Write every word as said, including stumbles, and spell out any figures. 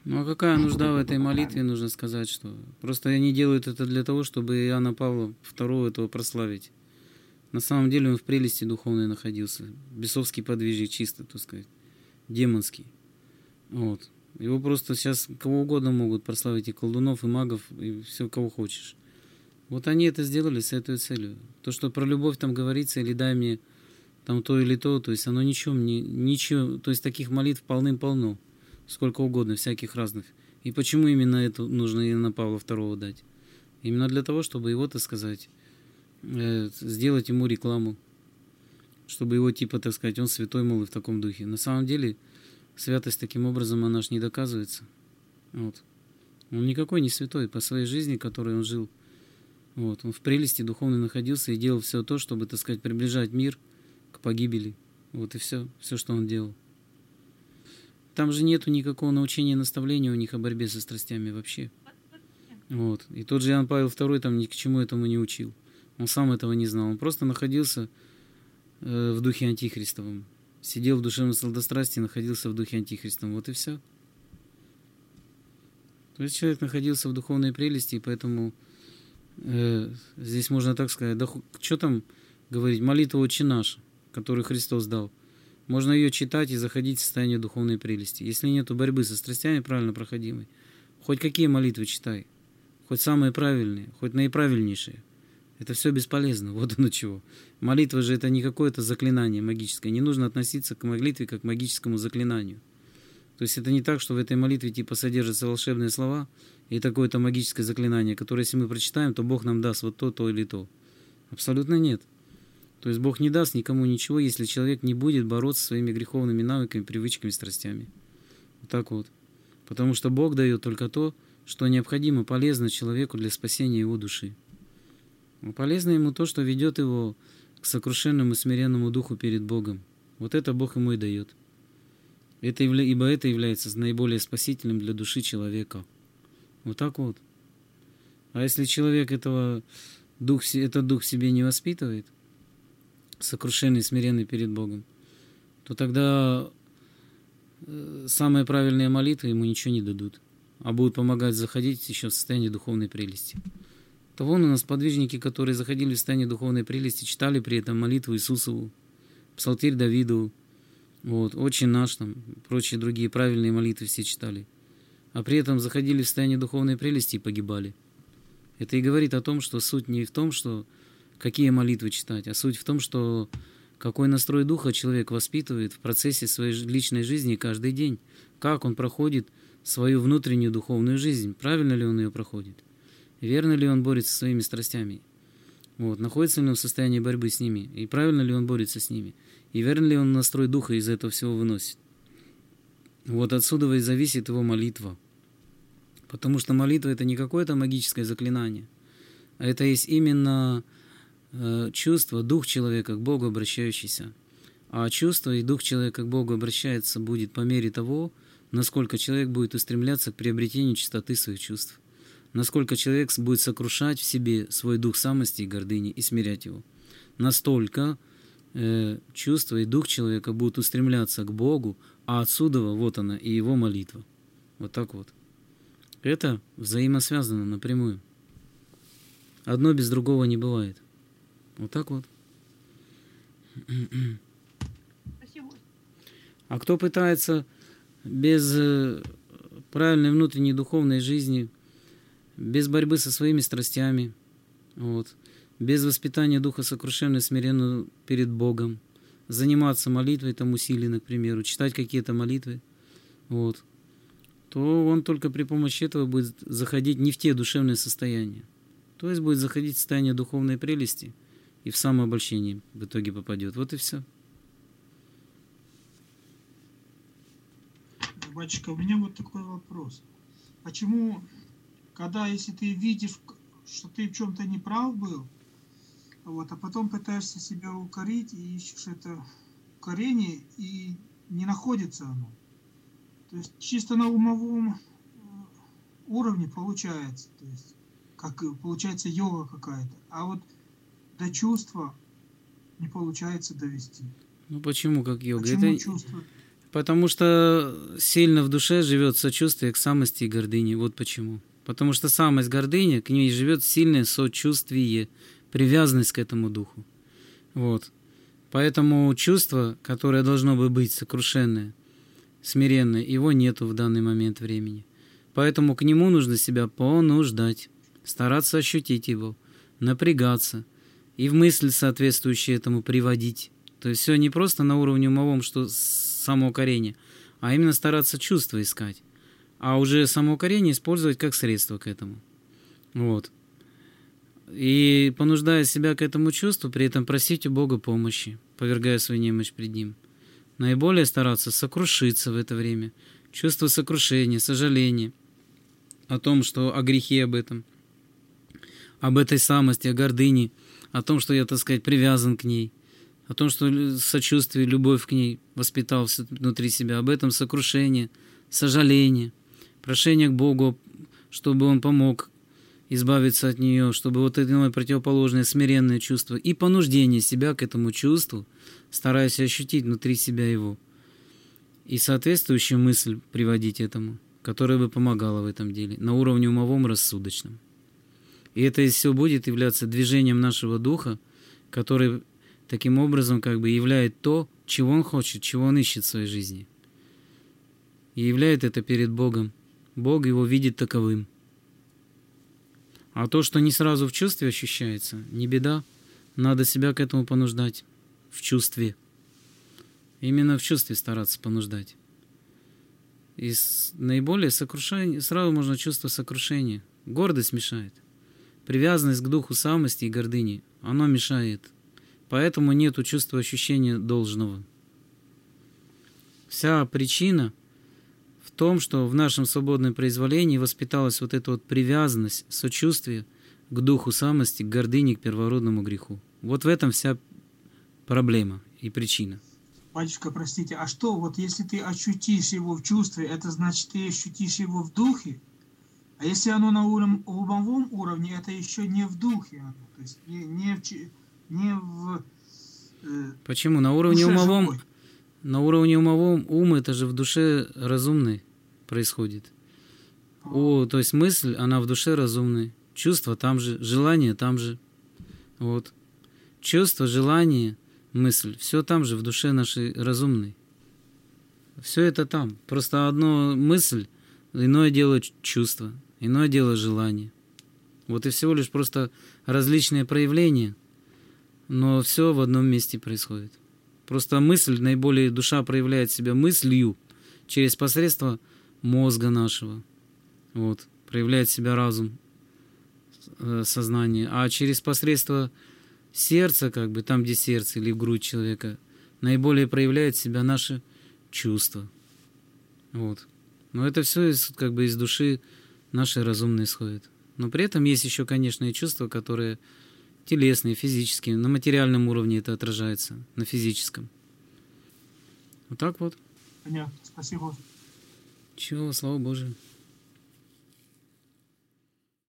Ну а какая нужда в этой молитве, нужно сказать, что просто они делают это для того, чтобы Иоанна Павла второго этого прославить. На самом деле он в прелести духовной находился, бесовский подвижник чисто, так сказать, демонский. Вот. Его просто сейчас кого угодно могут прославить, и колдунов, и магов, и все, кого хочешь. Вот они это сделали с этой целью. То, что про любовь там говорится, или дай мне там то или то, то есть оно ничего, не, ничего, то есть таких молитв полным-полно, сколько угодно, всяких разных. И почему именно это нужно Иоанна Павла второго дать? Именно для того, чтобы его, так сказать, э, сделать ему рекламу, чтобы его типа, так сказать, он святой, мол, и в таком духе. На самом деле святость таким образом, она ж не доказывается. Вот. Он никакой не святой по своей жизни, которой он жил. Вот. Он в прелести духовной находился и делал все то, чтобы, так сказать, приближать мир к погибели. Вот и все, все, что он делал. Там же нету никакого научения и наставления у них о борьбе со страстями вообще. Вот. И тот же Иоанн Павел второй там ни к чему этому не учил. Он сам этого не знал. Он просто находился э, в духе антихристовом. Сидел в душевном сладострастии, находился в духе антихристовом. Вот и все. То есть человек находился в духовной прелести, и поэтому э, здесь можно так сказать, да что там говорить, молитва «Отче наш», которую Христос дал. Можно ее читать и заходить в состояние духовной прелести. Если нет борьбы со страстями правильно проходимой, хоть какие молитвы читай, хоть самые правильные, хоть наиправильнейшие, это все бесполезно. Вот оно чего. Молитва же это не какое-то заклинание магическое. Не нужно относиться к молитве как к магическому заклинанию. То есть это не так, что в этой молитве типа содержатся волшебные слова и такое-то магическое заклинание, которое если мы прочитаем, то Бог нам даст вот то, то или то. Абсолютно нет. То есть Бог не даст никому ничего, если человек не будет бороться со своими греховными навыками, привычками, страстями. Вот так вот. Потому что Бог дает только то, что необходимо, полезно человеку для спасения его души. А полезно ему то, что ведет его к сокрушенному и смиренному духу перед Богом. Вот это Бог ему и дает. Это, ибо это является наиболее спасительным для души человека. Вот так вот. А если человек этого дух, этот дух в себе не воспитывает, сокрушенный и смиренный перед Богом, то тогда самые правильные молитвы ему ничего не дадут, а будут помогать заходить еще в состояние духовной прелести. То вон у нас подвижники, которые заходили в состояние духовной прелести, читали при этом молитву Иисусову, Псалтирь Давидову, вот, Отче наш, там, прочие другие правильные молитвы все читали. А при этом заходили в состояние духовной прелести и погибали. Это и говорит о том, что суть не в том, что какие молитвы читать, а суть в том, что какой настрой духа человек воспитывает в процессе своей личной жизни каждый день. Как он проходит свою внутреннюю духовную жизнь, правильно ли он ее проходит, верно ли он борется со своими страстями, вот, находится ли он в состоянии борьбы с ними, и правильно ли он борется с ними, и верно ли он настрой духа из этого всего выносит. Вот отсюда и зависит его молитва. Потому что молитва это не какое-то магическое заклинание, а это есть именно э, чувство, дух человека к Богу обращающийся. А чувство и дух человека к Богу обращается будет по мере того, насколько человек будет устремляться к приобретению чистоты своих чувств. Насколько человек будет сокрушать в себе свой дух самости и гордыни и смирять его. Настолько э, чувство и дух человека будут устремляться к Богу, а отсюда вот она и его молитва. Вот так вот. Это взаимосвязано напрямую. Одно без другого не бывает. Вот так вот. Спасибо. А кто пытается без правильной внутренней духовной жизни, без борьбы со своими страстями, вот, без воспитания духа сокрушенно и смиренно перед Богом, заниматься молитвой там усиленно, к примеру, читать какие-то молитвы, вот, то он только при помощи этого будет заходить не в те душевные состояния. То есть будет заходить в состояние духовной прелести и в самообольщение в итоге попадет. Вот и все. Батюшка, у меня вот такой вопрос. Почему, когда, если ты видишь, что ты в чем-то неправ был, вот, а потом пытаешься себя укорить и ищешь это укорение, и не находится оно? То есть чисто на умовом уровне получается, то есть как получается йога какая-то, а вот до чувства не получается довести. Ну почему как йога? Почему Это, чувство? Потому что сильно в душе живет сочувствие к самости и гордыне. Вот почему. Потому что самость, гордыня, к ней живет сильное сочувствие, привязанность к этому духу. Вот. Поэтому чувство, которое должно бы быть сокрушенное, смиренное, его нету в данный момент времени. Поэтому к нему нужно себя понуждать, стараться ощутить его, напрягаться и в мысль соответствующую этому приводить. То есть все не просто на уровне умовом, что самоукорение, а именно стараться чувства искать, а уже самоукорение использовать как средство к этому. Вот. И понуждая себя к этому чувству, при этом просить у Бога помощи, повергая свою немощь пред Ним. Наиболее стараться сокрушиться в это время. Чувство сокрушения, сожаления о том, что о грехе об этом, об этой самости, о гордыне, о том, что я, так сказать, привязан к ней, о том, что сочувствие, любовь к ней воспитал внутри себя, об этом сокрушение, сожаление, прошение к Богу, чтобы Он помог избавиться от нее, чтобы вот это иное противоположное смиренное чувство и понуждение себя к этому чувству, стараясь ощутить внутри себя его. И соответствующую мысль приводить этому, которая бы помогала в этом деле, на уровне умовом рассудочном. И это все будет являться движением нашего духа, который таким образом как бы являет то, чего он хочет, чего он ищет в своей жизни. И являет это перед Богом. Бог его видит таковым. А то, что не сразу в чувстве ощущается, не беда. Надо себя к этому понуждать. В чувстве. Именно в чувстве стараться понуждать. И наиболее сокрушение, сразу можно чувство сокрушения. Гордость мешает. Привязанность к духу самости и гордыни, оно мешает. Поэтому нету чувства ощущения должного. Вся причина в том, что в нашем свободном произволении воспиталась вот эта вот привязанность, сочувствие к духу самости, к гордыне, к первородному греху. Вот в этом вся проблема и причина. Батюшка, простите, а что, вот если ты ощутишь его в чувстве, это значит, ты ощутишь его в духе? А если оно на уровне, умовом уровне, это еще не в духе оно, то есть не, не в... Не в э, Почему? На уровне умовом... Живой. На уровне умовом ум это же в душе разумный происходит. О, то есть мысль, она в душе разумной. Чувство там же, желание там же. Вот. Чувство, желание, мысль, все там же в душе нашей разумной. Все это там. Просто одно мысль, иное дело чувство, иное дело желание. Вот и всего лишь просто различные проявления, но все в одном месте происходит. Просто мысль, наиболее душа проявляет себя мыслью через посредство мозга нашего. Вот. Проявляет себя разум, сознание. А через посредство сердца, как бы там, где сердце или в грудь человека, наиболее проявляет себя наше чувство. Вот. Но это все из, как бы из души нашей разумной исходит. Но при этом есть еще, конечно, и чувства, которые телесные, физические. На материальном уровне это отражается, на физическом. Вот так вот. Понятно. Спасибо. Чего, слава Божию.